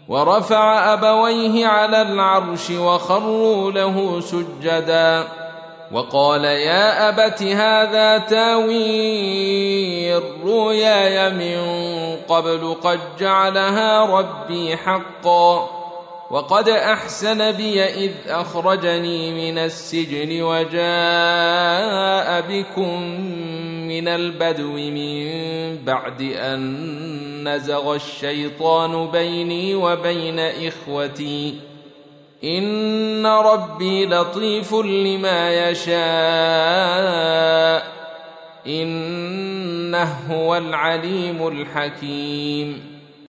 ورفع أبويه على العرش وخروا له سجدا وقال يا أبت هذا تاويل رؤياي من قبل قد جعلها ربي حقا وقد أحسن بي إذ أخرجني من السجن وجاء بكم من البدو من بعد أن نزغ الشيطان بيني وبين إخوتي إن ربي لطيف لما يشاء إنه هو العليم الحكيم